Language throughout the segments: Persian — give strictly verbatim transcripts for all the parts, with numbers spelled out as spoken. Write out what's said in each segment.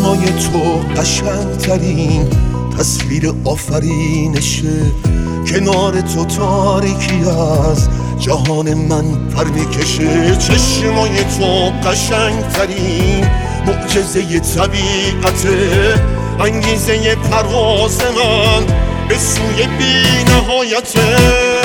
چشمای تو قشنگترین تصویر آفرینشه. کنار تو تاریکی از جهان من پر میکشه. چشمای تو قشنگترین معجزه طبیعته، انگیزه پرواز من به سوی بی نهایته.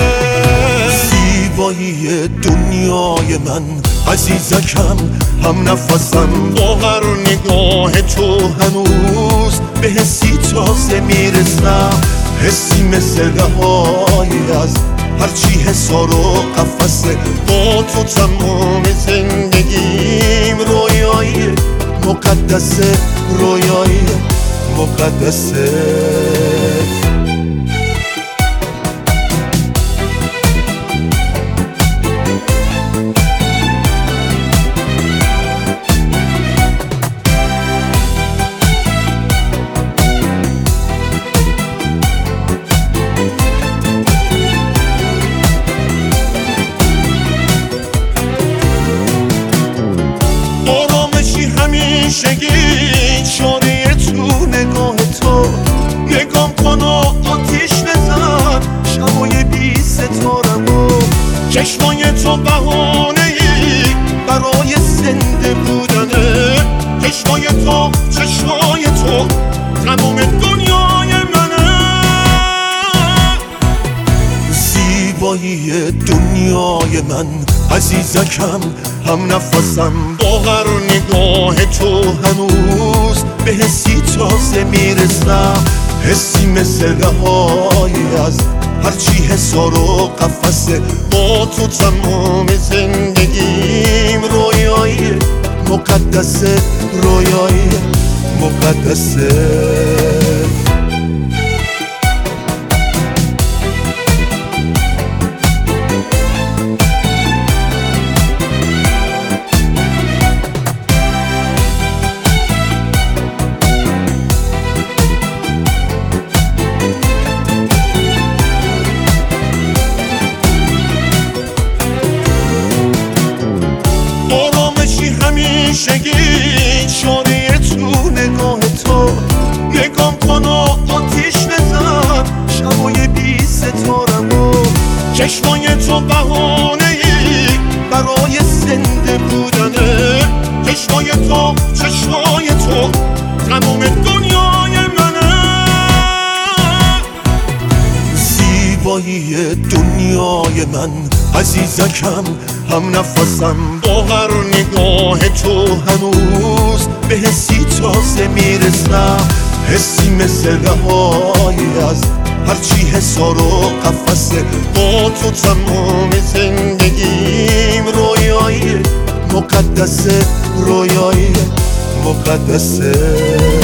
زیبایی دنیای من عزیزکم، هم نفسم با هر نگاه تو هنوز به حسی تازه میرسم. حسی مثل رهایی از هرچی حصار و قفسه. با تو تمام زندگیم رویایی مقدسه، رویایی مقدسه. همیشگی شانه تو نگاه تو، نگام کن و آتیش بزن شبای بی ستارمو. چشمای تو بهانه ای برای زنده بودنه. چشمای تو، چشمای تو تمام دنیای منه. زیبایی دنیای من عزیزکم، هم نفسم با هر نگاه تو هنوز به حسی تازه میرسم. حسی مثل رهایی از هرچی حصار و قفسه. با تو تمام زندگیم رویایی مقدسه، رویایی مقدسه. همیشگی شانه تو نگاه تو، نگام کن و آتیش بزن شبای بی ستارمو. چشمای تو بهانه ای برای زنده بودنه. چشمای تو، چشمای تو تمام دنیای منه. زیبایی دنیای من عزیزکم، هم نفسم با هر نگاه تو هنوز به حسی تازه میرسم. حسی مثل رهایی از هرچی حصار و قفسه. با تو تمام زندگیم رویایی مقدسه، رویایی مقدسه.